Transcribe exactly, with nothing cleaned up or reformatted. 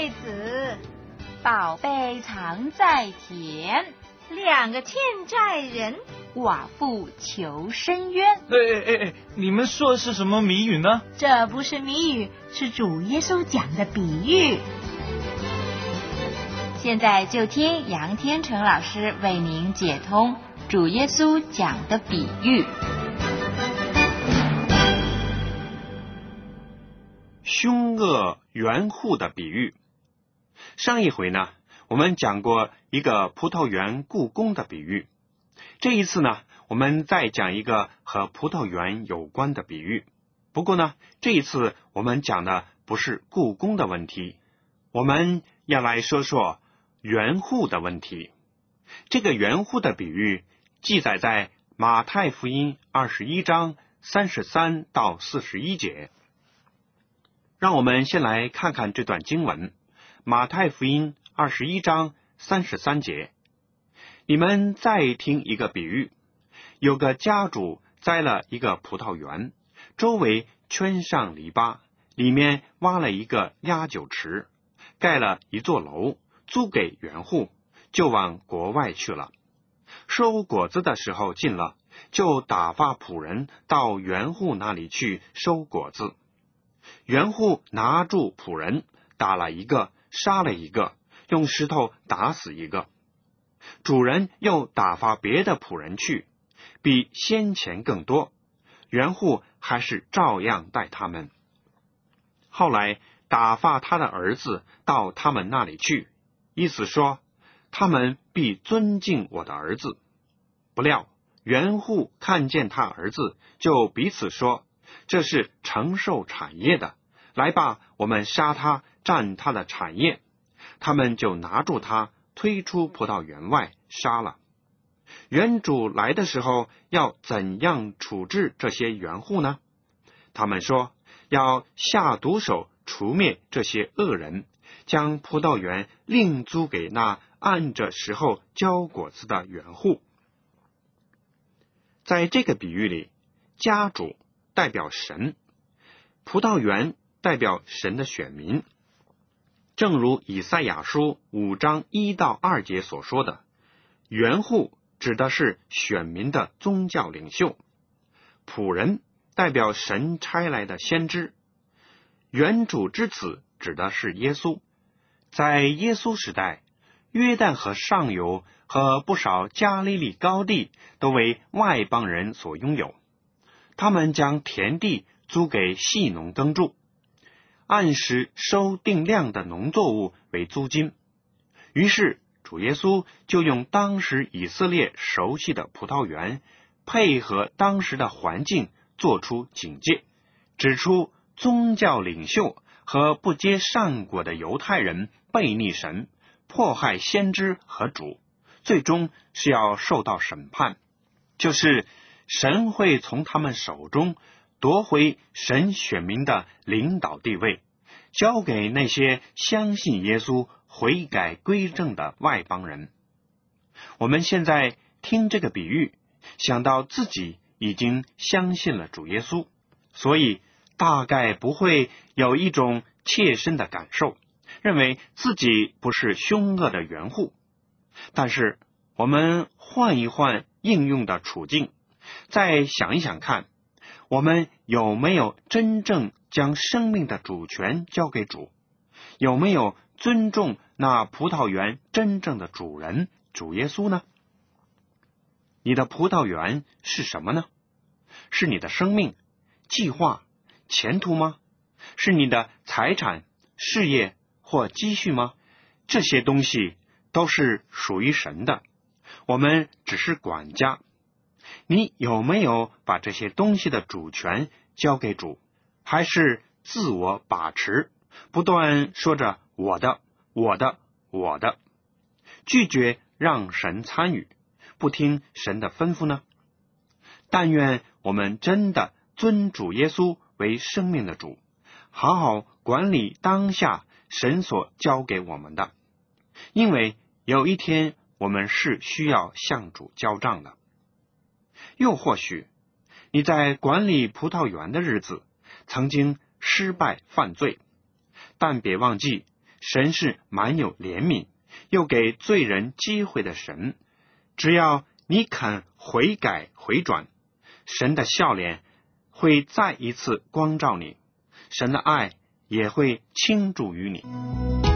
太子， 宝贝藏在田， 两个欠债人， 寡妇求伸冤。 哎哎哎哎，你们说的是什么谜语呢？ 这不是谜语，是主耶稣讲的比喻。 现在就听杨天成老师为您解通主耶稣讲的比喻。 凶恶园户的比喻。上一回呢，我们讲过一个葡萄园雇工的比喻。这一次呢，我们再讲一个和葡萄园有关的比喻。不过呢，这一次我们讲的不是雇工的问题，我们要来说说园户的问题。这个园户的比喻记载在马太福音二十一章三十三到四十一节。让我们先来看看这段经文，马太福音二十一章三十三节。你们再听一个比喻，有个家主栽了一个葡萄园，周围圈上篱笆，里面挖了一个压酒池，盖了一座楼，租给园户，就往国外去了。收果子的时候近了，就打发仆人到园户那里去收果子。园户拿住仆人，打了一个，杀了一个，用石头打死一个。主人又打发别的仆人去，比先前更多，园户还是照样待他们。后来打发他的儿子到他们那里去，意思说他们必尊敬我的儿子。不料园户看见他儿子，就彼此说，这是承受产业的，来吧，我们杀他，占他的产业。他们就拿住他，推出葡萄园外，杀了。园主来的时候，要怎样处置这些园户呢？他们说，要下毒手除灭这些恶人，将葡萄园另租给那按着时候交果子的园户。在这个比喻里，家主代表神，葡萄园代表神的选民。正如以赛亚书五章一到二节所说的，园户指的是选民的宗教领袖，仆人代表神差来的先知，园主之子指的是耶稣。在耶稣时代，约旦河上游和不少加利利高地都为外邦人所拥有，他们将田地租给细农耕种，按时收定量的农作物为租金。于是主耶稣就用当时以色列熟悉的葡萄园，配合当时的环境做出警戒，指出宗教领袖和不接善果的犹太人悖逆神，迫害先知和主，最终是要受到审判，就是神会从他们手中夺回神选民的领导地位，交给那些相信耶稣悔改归正的外邦人。我们现在听这个比喻，想到自己已经相信了主耶稣，所以大概不会有一种切身的感受，认为自己不是凶恶的园户。但是我们换一换应用的处境，再想一想看，我们有没有真正将生命的主权交给主？有没有尊重那葡萄园真正的主人主耶稣呢？你的葡萄园是什么呢？是你的生命、计划、前途吗？是你的财产、事业或积蓄吗？这些东西都是属于神的，我们只是管家。你有没有把这些东西的主权交给主？还是自我把持，不断说着我的、我的、我的，拒绝让神参与，不听神的吩咐呢？但愿我们真的尊主耶稣为生命的主，好好管理当下神所交给我们的，因为有一天我们是需要向主交账的。又或许你在管理葡萄园的日子曾经失败犯罪，但别忘记神是满有怜悯，又给罪人机会的神。只要你肯悔改回转，神的笑脸会再一次光照你，神的爱也会倾注于你。